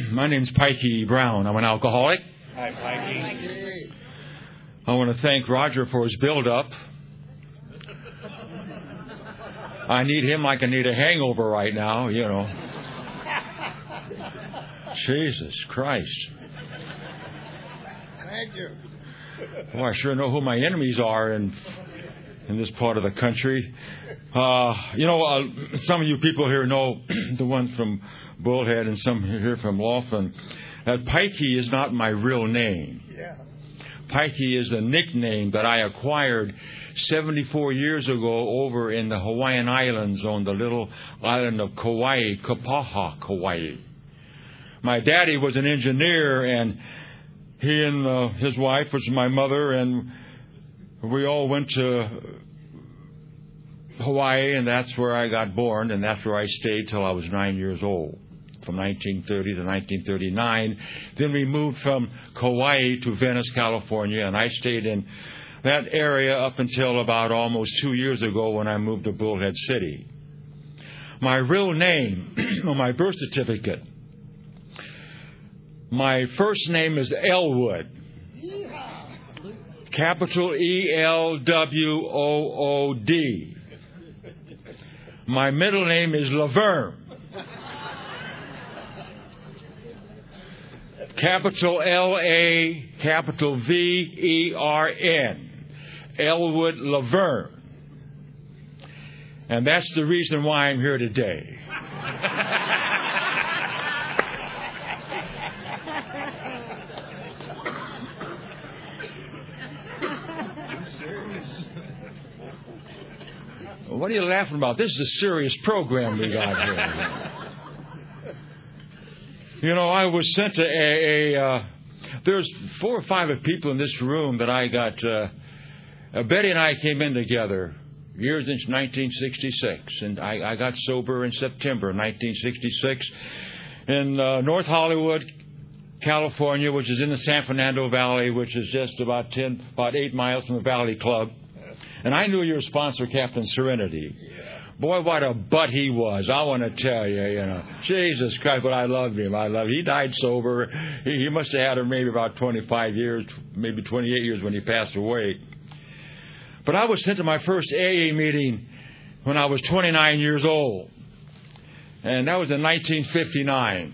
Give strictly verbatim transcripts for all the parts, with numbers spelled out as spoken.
My name's Pikey Brown. I'm an alcoholic. Hi, Pikey. I want to thank Roger for his build-up. I need him like I need a hangover right now, you know. Jesus Christ. Thank you. Well, I sure know who my enemies are in in this part of the country. Uh, you know, uh, some of you people here know the one from Bullhead and some here from Laughlin. That Pikey is not my real name. Yeah. Pikey is a nickname that I acquired seventy-four years ago over in the Hawaiian Islands on the little island of Kauai, Kapaha, Kauai. My daddy was an engineer, and he and uh, his wife, which is my mother, and we all went to Hawaii, and that's where I got born, and that's where I stayed till I was nine years old, from nineteen thirty to nineteen thirty-nine. Then we moved from Kauai to Venice, California, and I stayed in that area up until about almost two years ago when I moved to Bullhead City. My real name on my birth certificate, my first name is Elwood. Capital E L W O O D. My middle name is Laverne. Capital L A, capital V E R N. Elwood Laverne. And that's the reason why I'm here today. What are you laughing about? This is a serious program we got here. You know, I was sent to a... a uh, there's four or five of people in this room that I got... Uh, uh, Betty and I came in together years in nineteen sixty-six. And I, I got sober in September of nineteen sixty-six in uh, North Hollywood, California, which is in the San Fernando Valley, which is just about ten, about eight miles from the Valley Club. And I knew your sponsor, Captain Serenity. Boy, what a butt he was. I want to tell you, you know. Jesus Christ, but I loved him. I loved him. He died sober. He, he must have had him maybe about twenty-five years, maybe twenty-eight years when he passed away. But I was sent to my first A A meeting when I was twenty-nine years old. And that was in nineteen fifty-nine.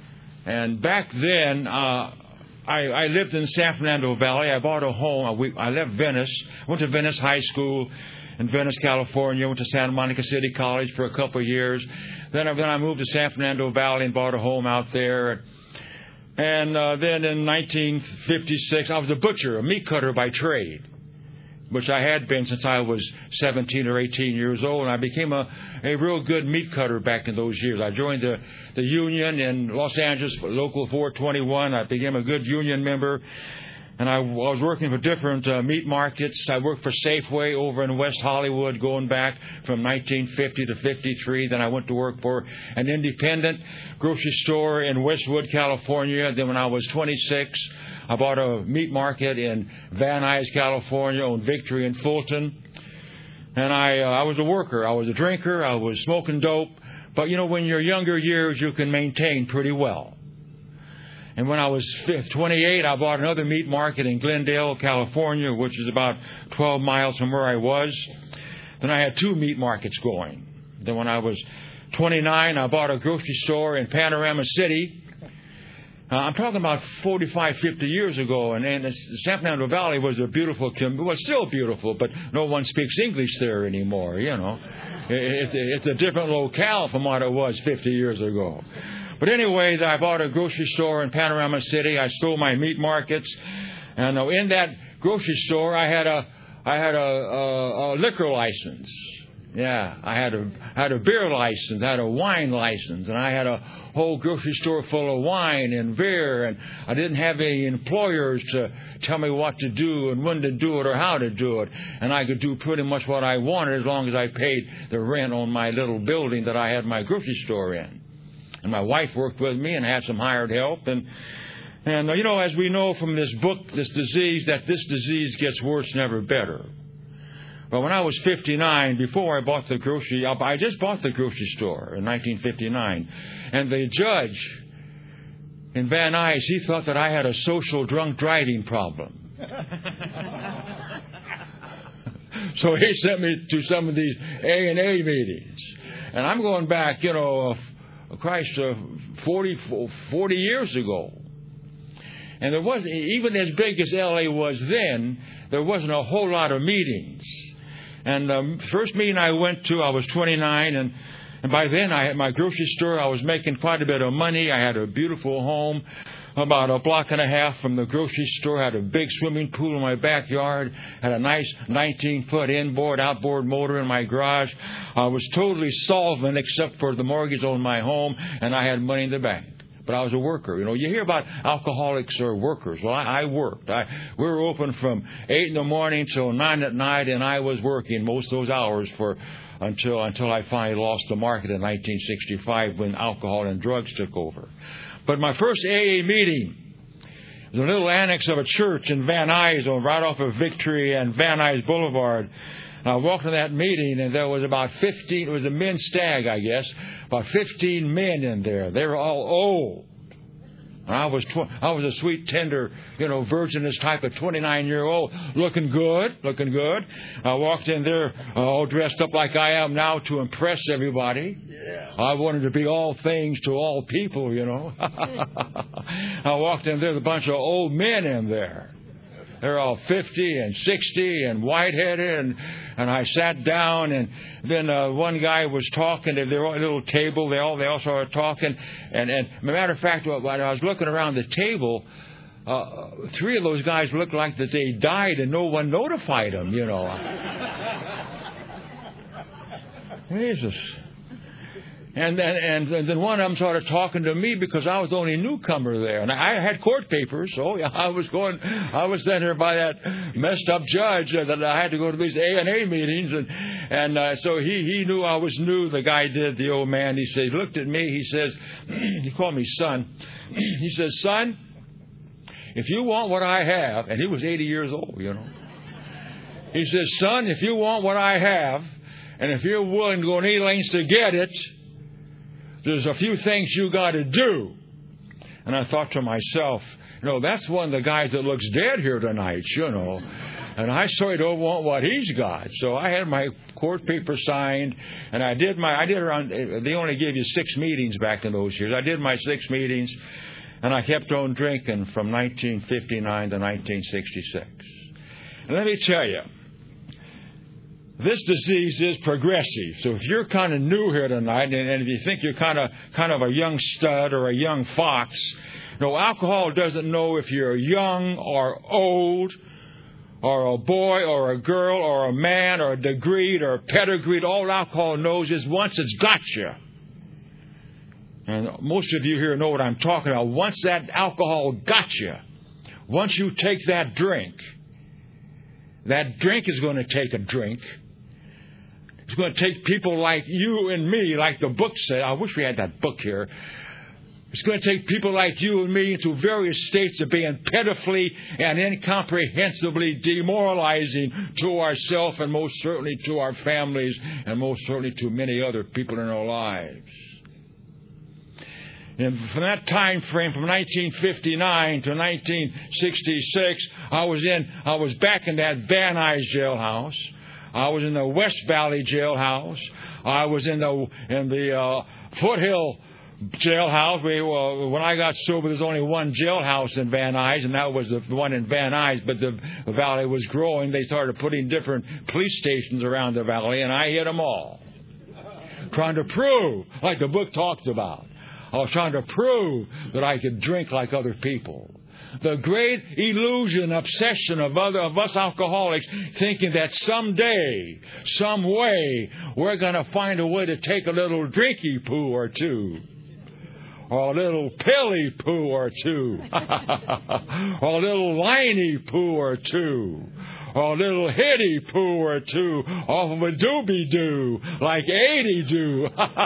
And back then, uh, I, I lived in the San Fernando Valley. I bought a home. I, I left Venice. Went to Venice High School in Venice, California. Went to Santa Monica City College for a couple of years. Then I, then I moved to San Fernando Valley and bought a home out there. And uh, then in nineteen fifty-six, I was a butcher, a meat cutter by trade, which I had been since I was seventeen or eighteen years old. And I became a, a real good meat cutter back in those years. I joined the, the union in Los Angeles, Local four twenty-one. I became a good union member. And I, I was working for different uh, meat markets. I worked for Safeway over in West Hollywood going back from nineteen fifty to fifty-three. Then I went to work for an independent grocery store in Westwood, California. Then when I was twenty-six, I bought a meat market in Van Nuys, California, on Victory and Fulton. And I uh, I was a worker. I was a drinker. I was smoking dope. But, you know, when you're younger years, you can maintain pretty well. And when I was twenty-eight, I bought another meat market in Glendale, California, which is about twelve miles from where I was. Then I had two meat markets going. Then when I was twenty-nine, I bought a grocery store in Panorama City. Uh, I'm talking about forty-five, fifty years ago, and, and the San Fernando Valley was a beautiful, well, still beautiful, but no one speaks English there anymore, you know. It, it, it's a different locale from what it was fifty years ago. But anyway, I bought a grocery store in Panorama City. I stole my meat markets, and in that grocery store, I had a, I had a, a, a liquor license. Yeah, I had a had a beer license, I had a wine license, and I had a whole grocery store full of wine and beer, and I didn't have any employers to tell me what to do and when to do it or how to do it. And I could do pretty much what I wanted as long as I paid the rent on my little building that I had my grocery store in. And my wife worked with me and had some hired help. And, and you know, as we know from this book, this disease, that this disease gets worse, never better. But when I was fifty-nine, before I bought the grocery, I just bought the grocery store in nineteen fifty-nine. And the judge in Van Nuys, he thought that I had a social drunk driving problem. So he sent me to some of these A and A meetings. And I'm going back, you know, uh, Christ, uh, forty, forty years ago. And there wasn't, even as big as L A was then, there wasn't a whole lot of meetings. And the um, first meeting I went to, I was twenty-nine, and, and by then I had my grocery store. I was making quite a bit of money. I had a beautiful home about a block and a half from the grocery store. I had a big swimming pool in my backyard. Had a nice nineteen-foot inboard, outboard motor in my garage. I was totally solvent except for the mortgage on my home, and I had money in the bank. But I was a worker. You know, you hear about alcoholics or workers. Well, I, I worked. I, we were open from eight in the morning till nine at night, and I was working most of those hours for until until I finally lost the market in nineteen sixty-five when alcohol and drugs took over. But my first A A meeting was a little annex of a church in Van Nuys, right off of Victory and Van Nuys Boulevard. And I walked to that meeting, and there was about fifteen, it was a men's stag, I guess, about fifteen men in there. They were all old. And I was tw- I was a sweet, tender, you know, virginous type of twenty-nine-year-old, looking good, looking good. I walked in there uh, all dressed up like I am now to impress everybody. Yeah. I wanted to be all things to all people, you know. I walked in there, there's a bunch of old men in there. They're all fifty and sixty and white-headed, and, and I sat down, and then uh, one guy was talking at their little table. They all they all started talking, and, and as a matter of fact, when I was looking around the table, uh, three of those guys looked like that they died, and no one notified them. You know, Jesus. And then, and, and then one of them started talking to me because I was the only newcomer there. And I had court papers, so yeah, I was going, I was sent here by that messed up judge uh, that I had to go to these A and A meetings. And, and uh, so he, he knew I was new, the guy did, the old man. He said, he looked at me, he says, he called me son. He says, son, if you want what I have, and he was eighty years old, you know. He says, son, if you want what I have, and if you're willing to go any lengths to get it, there's a few things you got to do. And I thought to myself, you know, that's one of the guys that looks dead here tonight, you know. And I certainly don't want what he's got. So I had my court paper signed, and I did my, I did around, they only gave you six meetings back in those years. I did my six meetings, and I kept on drinking from nineteen fifty-nine to nineteen sixty-six. And let me tell you, this disease is progressive. So if you're kind of new here tonight, and, and if you think you're kind of kind of a young stud or a young fox, no, alcohol doesn't know if you're young or old, or a boy or a girl or a man or a degreed or pedigreed. All alcohol knows is once it's got you. And most of you here know what I'm talking about. Once that alcohol got you, once you take that drink, that drink is going to take a drink. It's going to take people like you and me, like the book said. I wish we had that book here. It's going to take people like you and me into various states of being pitifully and incomprehensibly demoralizing to ourselves and most certainly to our families and most certainly to many other people in our lives. And from that time frame, from nineteen fifty-nine to nineteen sixty-six, I was in, I was back in that Van Nuys jailhouse. I was in the West Valley jailhouse. I was in the in the uh, Foothill jailhouse. We, uh, when I got sober, there was only one jailhouse in Van Nuys, and that was the one in Van Nuys. But the, the valley was growing. They started putting different police stations around the valley, and I hit them all, trying to prove, like the book talks about. I was trying to prove that I could drink like other people. The great illusion, obsession of other of us alcoholics, thinking that someday, some way, we're going to find a way to take a little drinky poo or two, or a little pilly poo or two, or a little liney poo or two, or a little hitty poo or two off of a doobie-doo, like eighty do.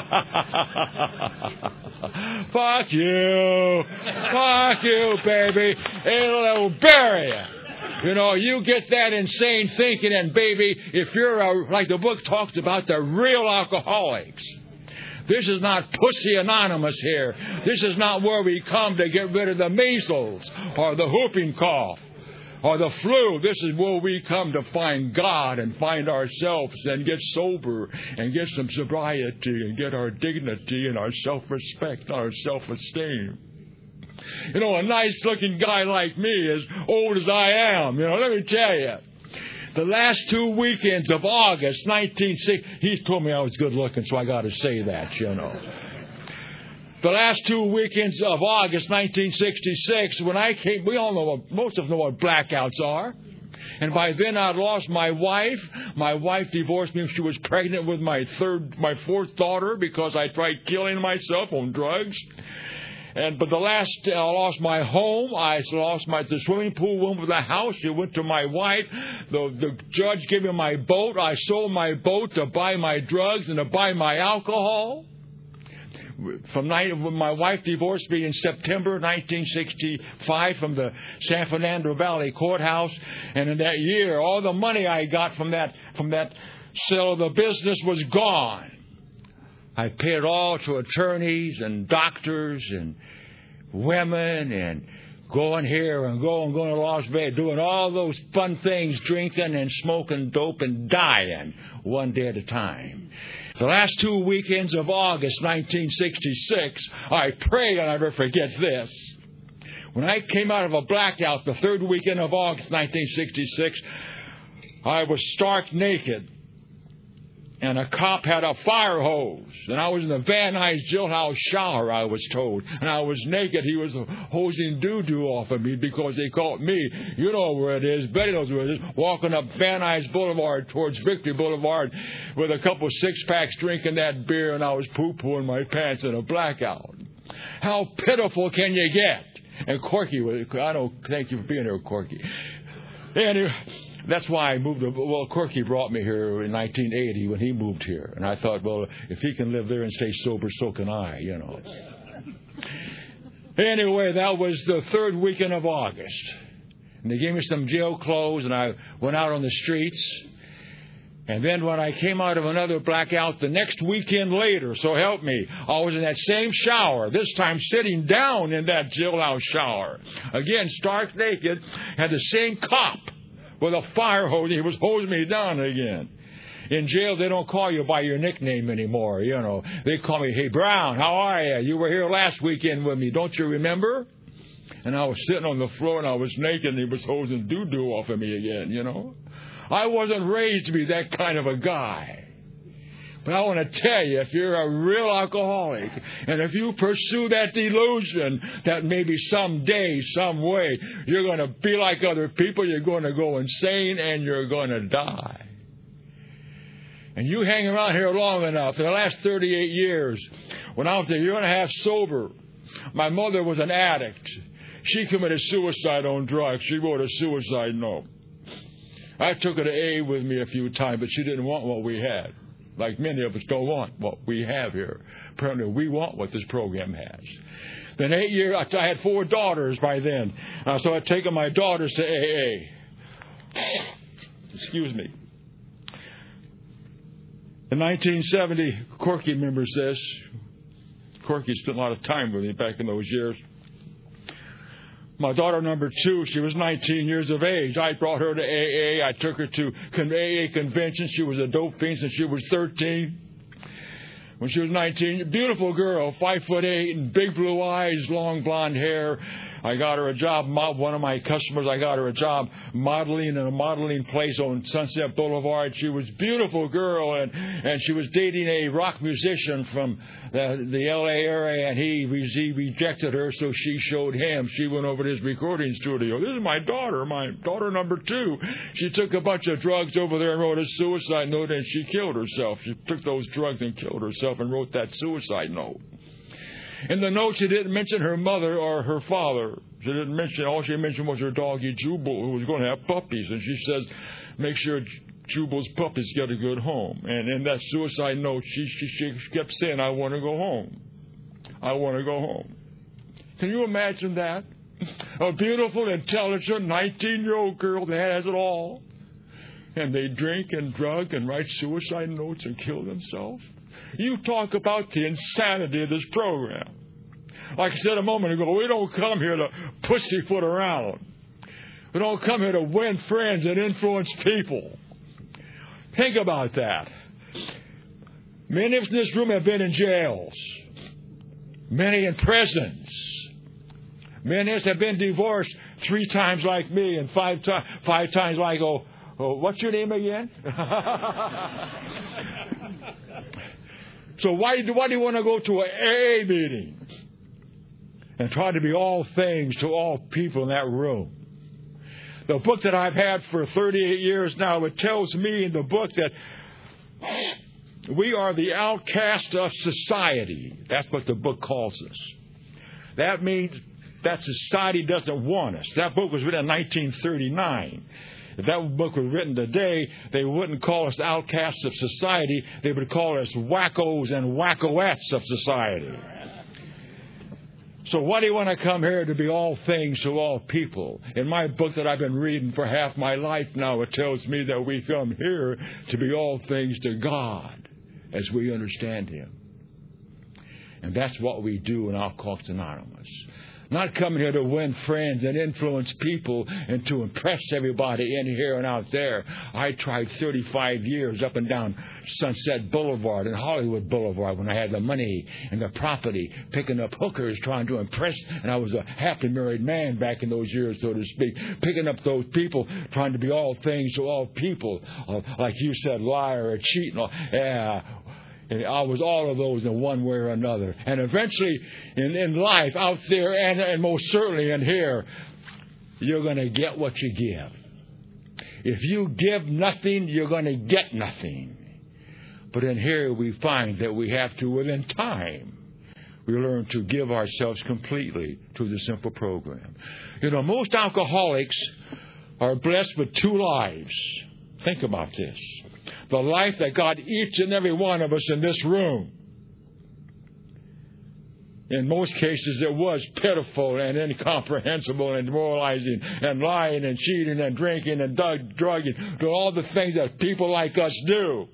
Fuck you. Fuck you, baby. It'll, it'll bury you. You know, you get that insane thinking, and baby, if you're, a, like the book talks about, the real alcoholics, This is not Pussy Anonymous here. This is not where we come to get rid of the measles or the whooping cough or the flu. This is where we come to find God and find ourselves and get sober and get some sobriety and get our dignity and our self-respect, our self-esteem. You know, a nice-looking guy like me, as old as I am, you know, let me tell you, the last two weekends of August nineteen sixty, he told me I was good-looking, so I got to say that, you know. The last two weekends of August nineteen sixty-six, when I came, we all know what, most of us know what blackouts are. And by then I'd lost my wife. My wife divorced me when she was pregnant with my third, my fourth daughter because I tried killing myself on drugs. And but the last, I lost my home. I lost my the swimming pool went with the house. It went to my wife. The the judge gave me my boat. I sold my boat to buy my drugs and to buy my alcohol. From night when my wife divorced me in September nineteen sixty-five from the San Fernando Valley Courthouse, and in that year, all the money I got from that from that sale of the business was gone. I paid it all to attorneys and doctors and women and going here and going, going to Las Vegas, doing all those fun things, drinking and smoking dope and dying one day at a time. The last two weekends of August nineteen sixty-six, I pray I'll never forget this. When I came out of a blackout the third weekend of August nineteen sixty-six, I was stark naked. And a cop had a fire hose. And I was in the Van Nuys jailhouse shower, I was told. And I was naked. He was hosing doo-doo off of me because they caught me. You know where it is. Betty knows where it is. Walking up Van Nuys Boulevard towards Victory Boulevard with a couple six-packs drinking that beer. And I was poo-pooing my pants in a blackout. How pitiful can you get? And Corky, I don't thank you for being here, Corky. Anyway. That's why I moved. Well, Corky brought me here in nineteen eighty when he moved here. And I thought, well, if he can live there and stay sober, so can I, you know. Anyway, that was the third weekend of August. And they gave me some jail clothes, and I went out on the streets. And then when I came out of another blackout the next weekend later, so help me, I was in that same shower, this time sitting down in that jailhouse shower. Again, stark naked, had the same cop with a fire hose. He was hosing me down again. In jail, they don't call you by your nickname anymore, you know. They call me, hey, Brown, how are you? You were here last weekend with me. Don't you remember? And I was sitting on the floor, and I was naked, and he was hosing doo-doo off of me again, you know. I wasn't raised to be that kind of a guy. But I want to tell you, if you're a real alcoholic, and if you pursue that delusion that maybe someday, some way, you're going to be like other people, you're going to go insane, and you're going to die. And you hang around here long enough, in the last thirty-eight years, when I was a year and a half sober, my mother was an addict. She committed suicide on drugs. She wrote a suicide note. I took her to A with me a few times, but she didn't want what we had. Like many of us don't want what we have here. Apparently, we want what this program has. Then eight years, I had four daughters by then. Uh, so I'd taken my daughters to A A. Excuse me. In nineteen seventy, Corky remembers this. Corky spent a lot of time with me back in those years. My daughter number two, she was nineteen years of age. I brought her to A A. I took her to A A conventions. She was a dope fiend since she was thirteen. When she was nineteen, beautiful girl, five foot eight, and big blue eyes, long blonde hair. I got her a job. One of my customers, I got her a job modeling in a modeling place on Sunset Boulevard. She was a beautiful girl, and, and she was dating a rock musician from the, the L A area, and he, he rejected her, so she showed him. She went over to his recording studio. This is my daughter, my daughter number two. She took a bunch of drugs over there and wrote a suicide note, and she killed herself. She took those drugs and killed herself and wrote that suicide note. In the note, she didn't mention her mother or her father. She didn't mention, all she mentioned was her doggy Jubal, who was going to have puppies. And she says, make sure Jubal's puppies get a good home. And in that suicide note, she, she, she kept saying, I want to go home. I want to go home. Can you imagine that? A beautiful, intelligent, nineteen-year-old girl that has it all. And they drink and drug and write suicide notes and kill themselves. You talk about the insanity of this program. Like I said a moment ago, we don't come here to pussyfoot around. We don't come here to win friends and influence people. Think about that. Many of us in this room have been in jails. Many in prisons. Many of us have been divorced three times like me and five, to- five times like, oh, oh, what's your name again? So why, why do you want to go to an A A meeting and try to be all things to all people in that room? The book that I've had for thirty-eight years now, it tells me in the book that we are the outcast of society. That's what the book calls us. That means that society doesn't want us. That book was written in nineteen thirty-nine. If that book was written today, they wouldn't call us outcasts of society. They would call us wackos and wackoettes of society. So why do you want to come here to be all things to all people? In my book that I've been reading for half my life now, it tells me that we come here to be all things to God as we understand Him. And that's what we do in Alcoholics Anonymous. Not coming here to win friends and influence people and to impress everybody in here and out there. I tried thirty-five years up and down Sunset Boulevard and Hollywood Boulevard when I had the money and the property, picking up hookers, trying to impress. And I was a happily married man back in those years, so to speak, picking up those people, trying to be all things to all people. Uh, like you said, liar or cheat. Yeah. And I was all of those in one way or another. And eventually, in, in life, out there, and, and most certainly in here, you're going to get what you give. If you give nothing, you're going to get nothing. But in here, we find that we have to, within time, we learn to give ourselves completely to the simple program. You know, most alcoholics are blessed with two lives. Think about this. The life that got each and every one of us in this room. In most cases, it was pitiful and incomprehensible and demoralizing and lying and cheating and drinking and drugging, doing all the things that people like us do.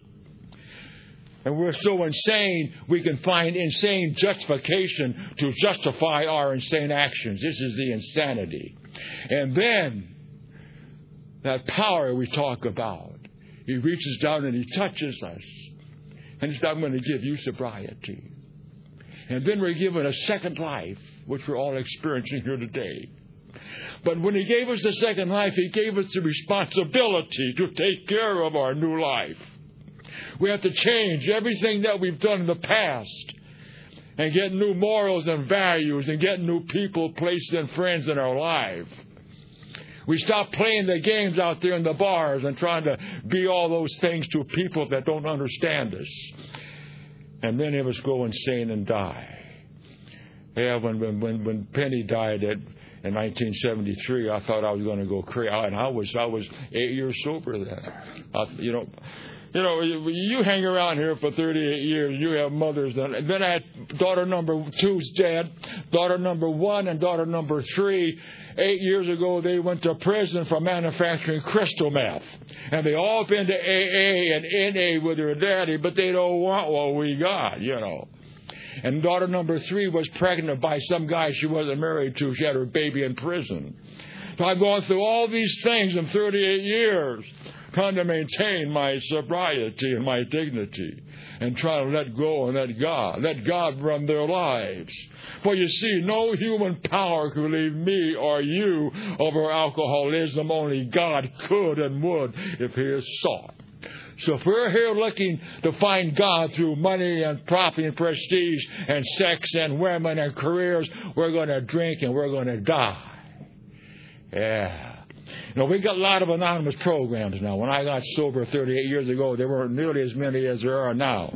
And we're so insane, we can find insane justification to justify our insane actions. This is the insanity. And then, that power we talk about. He reaches down and He touches us. And He says, I'm going to give you sobriety. And then we're given a second life, which we're all experiencing here today. But when He gave us the second life, He gave us the responsibility to take care of our new life. We have to change everything that we've done in the past and get new morals and values and get new people, places, and friends in our life. We stop playing the games out there in the bars and trying to be all those things to people that don't understand us. And many of us go insane and die. Yeah, when when when Penny died at, in nineteen seventy-three, I thought I was going to go crazy. And I was I was eight years sober then. I, you know, you know, you, you hang around here for thirty-eight years. You have mothers. And then I had daughter number two's dead, daughter number one, and daughter number three. Eight years ago, they went to prison for manufacturing crystal meth. And they all been to A A and N A with their daddy, but they don't want what we got, you know. And daughter number three was pregnant by some guy she wasn't married to. She had her baby in prison. So I've gone through all these things in thirty-eight years, trying to maintain my sobriety and my dignity, and trying to let go and let God, let God run their lives. For you see, no human power could relieve me or you of our alcoholism. Only God could and would if He is sought. So if we're here looking to find God through money and property and prestige and sex and women and careers, we're going to drink and we're going to die. Yeah. You know, we've got a lot of anonymous programs now. When I got sober thirty-eight years ago, there weren't nearly as many as there are now.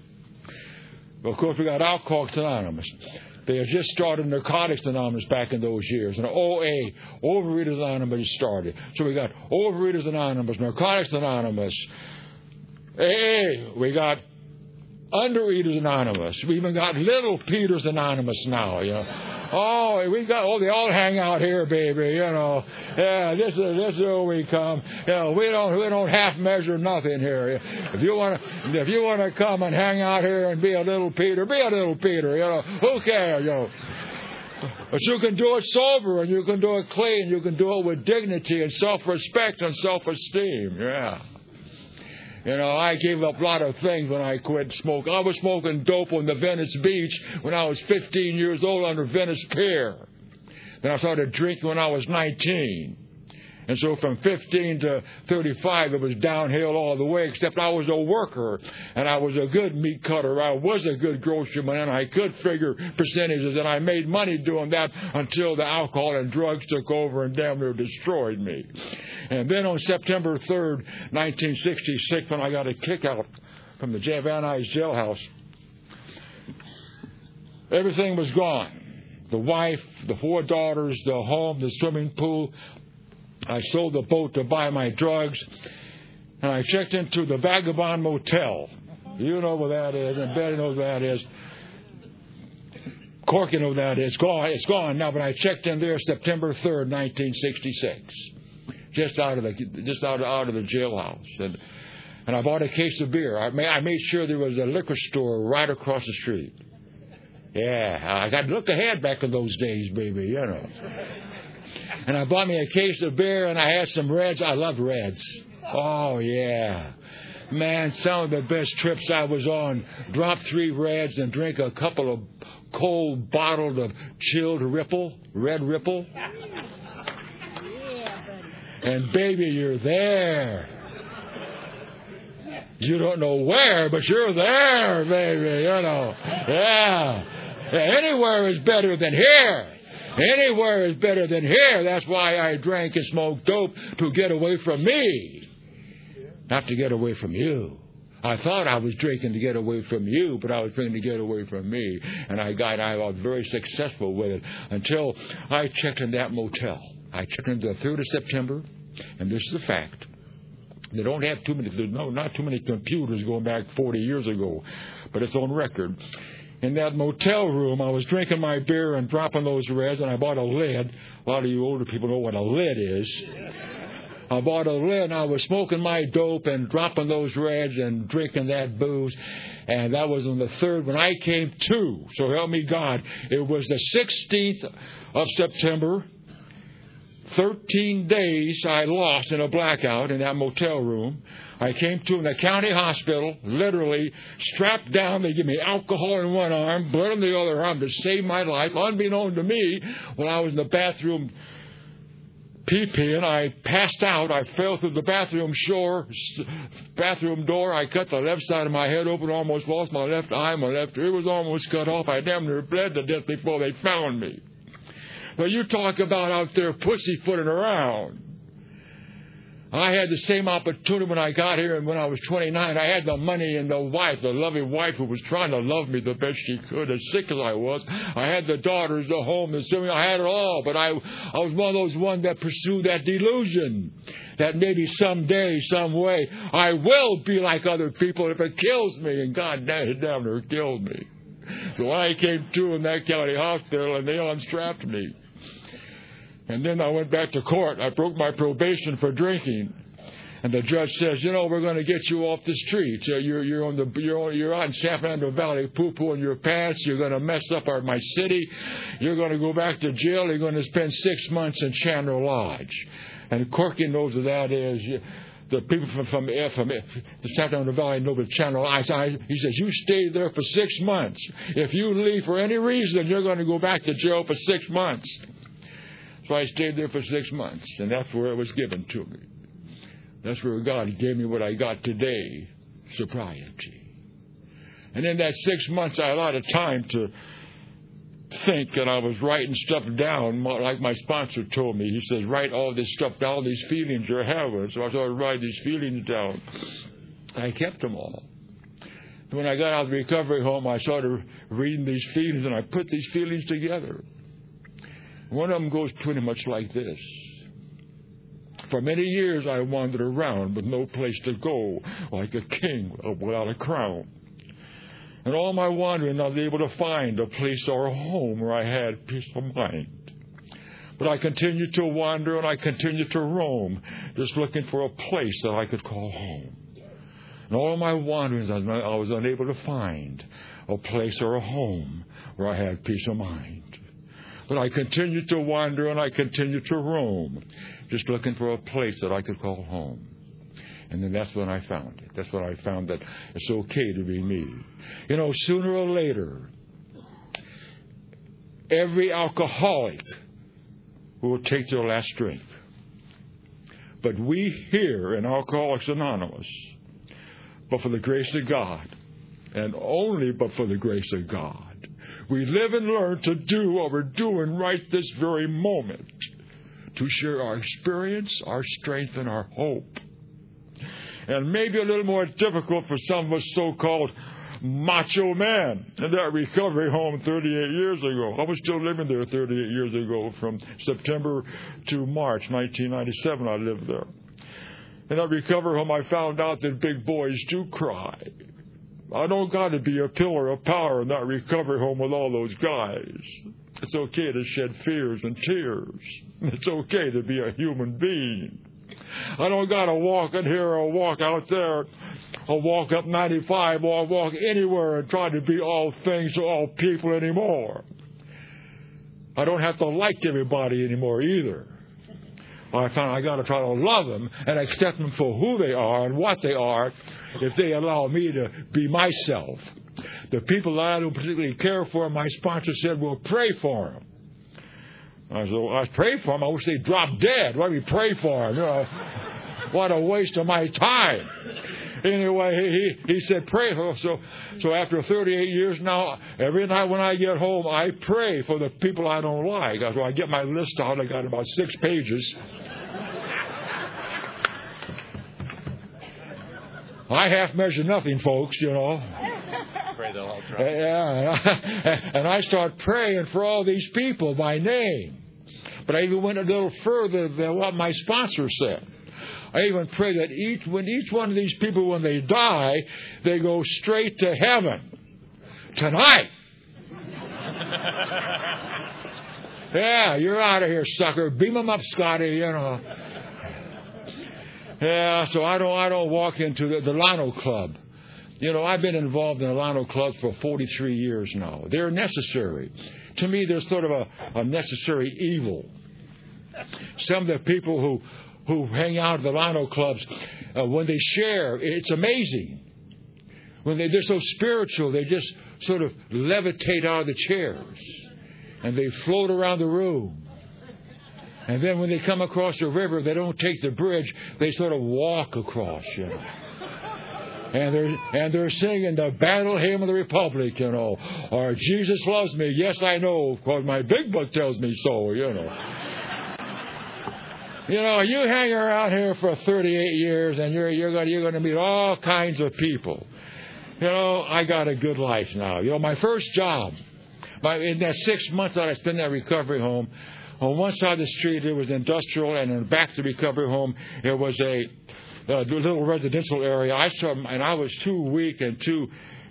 But of course, we got Alcoholics Anonymous. They had just started Narcotics Anonymous back in those years. And O A, Overeaters Anonymous, started. So we got Overeaters Anonymous, Narcotics Anonymous, A A, we got Undereaters Anonymous. We even got Little Peters Anonymous now, you know. Oh, we got, oh, they all hang out here, baby, you know. Yeah, this is, this is where we come. You know, we don't, we don't half measure nothing here. If you want to, if you want to come and hang out here and be a little Peter, be a little Peter, you know. Who cares, you know. But you can do it sober, and you can do it clean, you can do it with dignity and self-respect and self-esteem, yeah. You know, I gave up a lot of things when I quit smoking. I was smoking dope on the Venice Beach when I was fifteen years old under Venice Pier. Then I started drinking when I was nineteen. And so from fifteen to thirty-five, it was downhill all the way, except I was a worker, and I was a good meat cutter. I was a good grocery man. I could figure percentages, and I made money doing that until the alcohol and drugs took over and damn near destroyed me. And then on September third, nineteen sixty-six, when I got a kick out from the Van Nuys jailhouse, everything was gone. The wife, the four daughters, the home, the swimming pool. I sold the boat to buy my drugs, and I checked into the Vagabond Motel. You know where that is, and Betty knows where that is. Corky knows where that is. It's gone, it's gone now, but I checked in there September third, nineteen sixty-six, just out of the just out of, out of the jailhouse, and and I bought a case of beer. I made I made sure there was a liquor store right across the street. Yeah, I got to look ahead back in those days, baby, you know. And I bought me a case of beer, and I had some Reds. I love Reds. Oh, yeah. Man, some of the best trips I was on. Drop three Reds and drink a couple of cold bottles of chilled Ripple, Red Ripple. And, baby, you're there. You don't know where, but you're there, baby, you know. Yeah. Yeah, anywhere is better than here. Anywhere is better than here. That's why I drank and smoked dope, to get away from me, not to get away from you. I thought I was drinking to get away from you, but I was drinking to get away from me. And I got, I was very successful with it until I checked in that motel. I checked in the third of September, and this is a fact. They don't have too many, there's no, not too many computers going back forty years ago, but it's on record. In that motel room, I was drinking my beer and dropping those Reds, and I bought a lid. A lot of you older people know what a lid is. I bought a lid, and I was smoking my dope and dropping those Reds and drinking that booze. And that was on the third when I came to. So help me God. It was the sixteenth of September. Thirteen days I lost in a blackout in that motel room. I came to in the county hospital, literally strapped down. They give me alcohol in one arm, blood in the other arm to save my life. Unbeknown to me, when I was in the bathroom pee-peeing, I passed out. I fell through the bathroom shore, bathroom door. I cut the left side of my head open, almost lost my left eye. My left ear was almost cut off. I damn near bled to death before they found me. Well, you talk about out there pussyfooting around. I had the same opportunity when I got here and when I was twenty-nine. I had the money and the wife, the loving wife who was trying to love me the best she could, as sick as I was. I had the daughters, the home, the swimming. I had it all, but I, I was one of those ones that pursued that delusion that maybe someday, some way, I will be like other people if it kills me. And God damn it, damn near killed me. So I came to in that county hospital, and they unstrapped me. And then I went back to court. I broke my probation for drinking. And the judge says, you know, we're going to get you off the streets. Uh, you're, you're, on the, you're, on, you're out in San Fernando Valley poo-pooing your pants. You're going to mess up our, my city. You're going to go back to jail. You're going to spend six months in Chandler Lodge. And Corky knows what that is. You, the people from, from, from the San Fernando Valley know what Chandler Lodge is. He says, you stay there for six months. If you leave for any reason, you're going to go back to jail for six months. So I stayed there for six months, and that's where it was given to me. That's where God gave me what I got today, sobriety. And in that six months, I had a lot of time to think, and I was writing stuff down, like my sponsor told me. He says, write all this stuff down, all these feelings you're having. So I started writing these feelings down. I kept them all. When I got out of the recovery home, I started reading these feelings, and I put these feelings together. One of them goes pretty much like this. For many years I wandered around with no place to go, like a king without a crown. In all my wandering, I was able to find a place or a home where I had peace of mind. But I continued to wander and I continued to roam, just looking for a place that I could call home. In all my wanderings, I was unable to find a place or a home where I had peace of mind. But I continued to wander and I continued to roam, just looking for a place that I could call home. And then that's when I found it. That's when I found that it's okay to be me. You know, sooner or later, every alcoholic will take their last drink. But we here in Alcoholics Anonymous, but for the grace of God, and only but for the grace of God, we live and learn to do what we're doing right this very moment, to share our experience, our strength, and our hope. And maybe a little more difficult for some of us so-called macho men in that recovery home thirty-eight years ago. I was still living there thirty-eight years ago. From September to March nineteen ninety-seven, I lived there. In that recovery home, I found out that big boys do cry. I don't got to be a pillar of power in that recovery home with all those guys. It's okay to shed fears and tears. It's okay to be a human being. I don't got to walk in here or walk out there or walk up ninety-five or walk anywhere and try to be all things to all people anymore. I don't have to like everybody anymore either. I found I got to try to love them and accept them for who they are and what they are if they allow me to be myself. The people that I don't particularly care for, my sponsor said, we'll pray for them. I said, well, I pray for them. I wish they'd drop dead. Why do we pray for them? You know, what a waste of my time. Anyway, he, he said, pray for them. So, so after thirty-eight years now, every night when I get home, I pray for the people I don't like. So I get my list out. I got about six pages. I half measure nothing, folks, you know. Pray they'll all drop. Yeah, and I start praying for all these people by name. But I even went a little further than what my sponsor said. I even pray that each when each one of these people, when they die, they go straight to heaven tonight. Yeah, you're out of here, sucker. Beam them up, Scotty. You know. Yeah, so I don't I don't walk into the, the Lano Club. You know, I've been involved in the Lano Club for forty-three years now. They're necessary. To me, they're sort of a, a necessary evil. Some of the people who, who hang out at the Lano Clubs, uh, when they share, it's amazing. When they, they're so spiritual, they just sort of levitate out of the chairs. And they float around the room. And then when they come across the river, they don't take the bridge. They sort of walk across, you know. And they're, and they're singing the battle hymn of the Republic, you know. Or Jesus loves me. Yes, I know, because my big book tells me so, you know. You know, you hang around here for thirty-eight years, and you're, you're going you're going to meet all kinds of people. You know, I got a good life now. You know, my first job, my, in that six months that I spent in that recovery home, on one side of the street, it was industrial, and in the back of the recovery home, it was a, a little residential area. I saw, and I was too weak and too,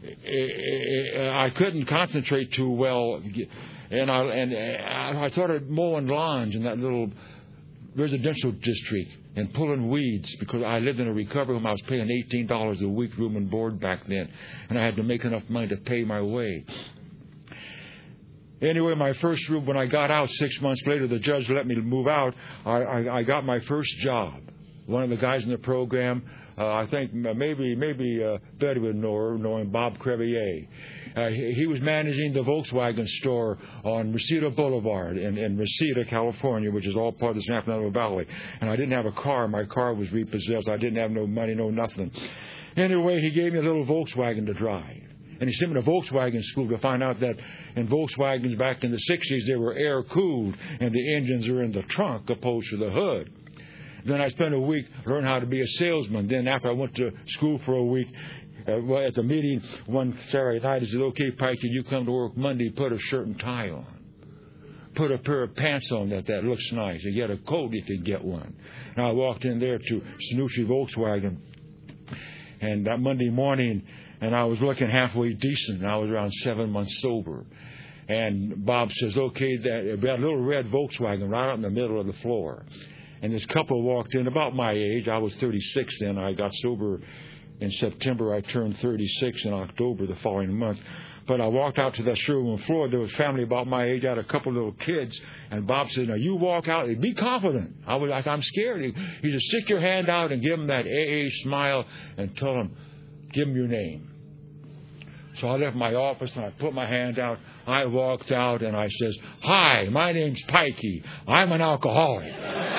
I couldn't concentrate too well, and I and I started mowing lawns in that little residential district and pulling weeds because I lived in a recovery home. I was paying eighteen dollars a week room and board back then, and I had to make enough money to pay my way. Anyway, my first room, when I got out six months later, the judge let me move out. I, I, I got my first job. One of the guys in the program, uh, I think maybe maybe uh, Betty would know her, knowing Bob Crevier. Uh, he, he was managing the Volkswagen store on Reseda Boulevard in, in Reseda, California, which is all part of the San Fernando Valley. And I didn't have a car. My car was repossessed. I didn't have no money, no nothing. Anyway, he gave me a little Volkswagen to drive. And he sent me to Volkswagen school to find out that in Volkswagens back in the sixties, they were air-cooled, and the engines were in the trunk opposed to the hood. Then I spent a week learning how to be a salesman. Then after I went to school for a week, uh, well, at the meeting one Saturday night, he said, okay, Pike, can you come to work Monday, put a shirt and tie on. Put a pair of pants on that that looks nice. You get a coat, you can get one. And I walked in there to Sanusi Volkswagen, and that Monday morning, and I was looking halfway decent, and I was around seven months sober. And Bob says, okay, that we had a little red Volkswagen right out in the middle of the floor. And this couple walked in, about my age. I was thirty-six then. I got sober in September. I turned thirty-six in October the following month. But I walked out to that showroom floor. There was family about my age. I had a couple of little kids. And Bob said, now you walk out. Be confident. I was, I said, I'm scared. He, he said, stick your hand out and give them that A A smile and tell them, give them your name. So I left my office and I put my hand out. I walked out and I says, hi, my name's Pikey. I'm an alcoholic.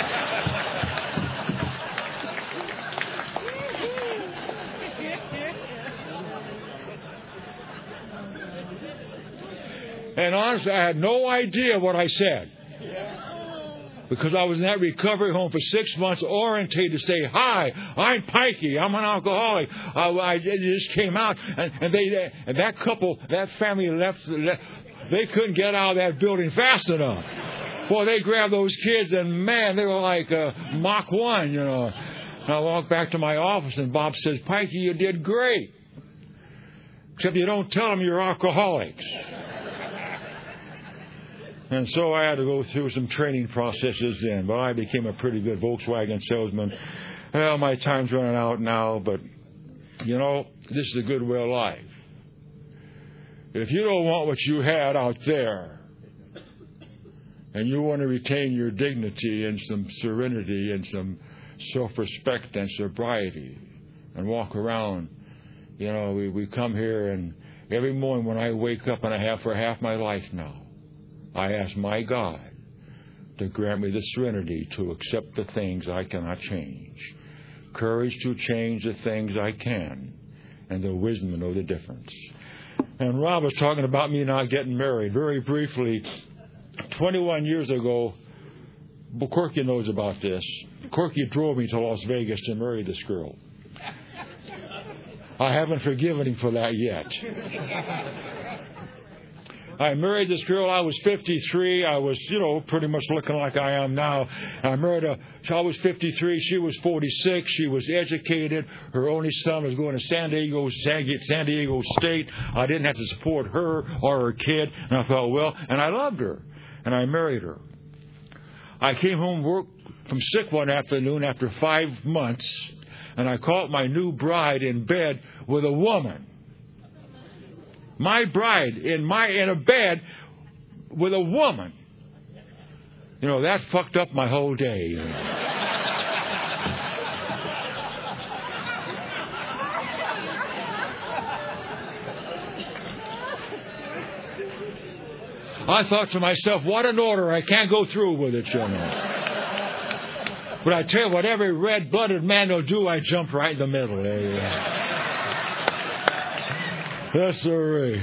And honestly, I had no idea what I said. Because I was in that recovery home for six months, orientated to say, hi, I'm Pikey, I'm an alcoholic. I, I it just came out, and, and they, and that couple, that family left, left, they couldn't get out of that building fast enough. Boy, they grabbed those kids, and man, they were like uh, Mach one, you know. And I walked back to my office, and Bob says, Pikey, you did great. Except you don't tell them you're alcoholics. And so I had to go through some training processes then. But I became a pretty good Volkswagen salesman. Well, my time's running out now, but, you know, this is a good way of life. If you don't want what you had out there, and you want to retain your dignity and some serenity and some self-respect and sobriety and walk around, you know, we, we come here, and every morning when I wake up, and I have for half my life now, I ask my God to grant me the serenity to accept the things I cannot change, courage to change the things I can, and the wisdom to know the difference. And Rob was talking about me not getting married. Very briefly, twenty-one years ago, Corky knows about this. Corky drove me to Las Vegas to marry this girl. I haven't forgiven him for that yet. I married this girl. I was fifty-three. I was, you know, pretty much looking like I am now. I married her. I was fifty-three. She was forty-six. She was educated. Her only son was going to San Diego, San Diego State. I didn't have to support her or her kid. And I thought, well, and I loved her. And I married her. I came home work from sick one afternoon after five months, and I caught my new bride in bed with a woman. My bride in my in a bed with a woman. You know, that fucked up my whole day. You know. I thought to myself, what an order. I can't go through with it, you know. But I tell you what, every red-blooded man will do, I jump right in the middle. There you go. Yes, sir.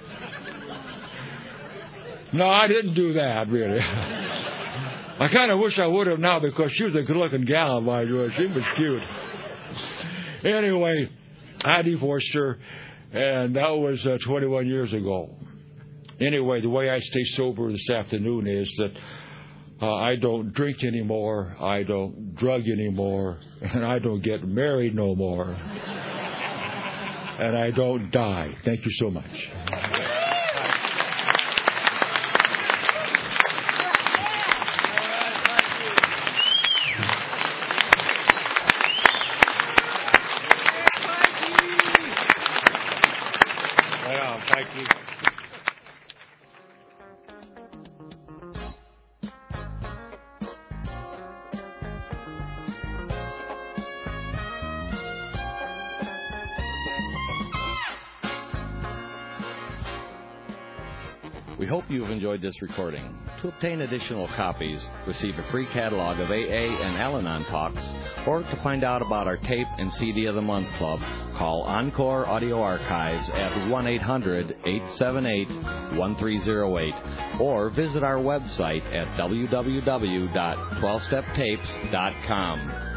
No, I didn't do that, really. I kind of wish I would have now, because she was a good-looking gal, by the way. She was cute. Anyway, I divorced her, and that was uh, twenty-one years ago. Anyway, the way I stay sober this afternoon is that uh, I don't drink anymore, I don't drug anymore, and I don't get married no more. And I don't die. Thank you so much. Yeah, thank you. We hope you've enjoyed this recording. To obtain additional copies, receive a free catalog of A A and Al-Anon talks, or to find out about our Tape and C D of the Month Club, call Encore Audio Archives at one eight hundred, eight seven eight, one three zero eight, or visit our website at w w w dot twelve step tapes dot com.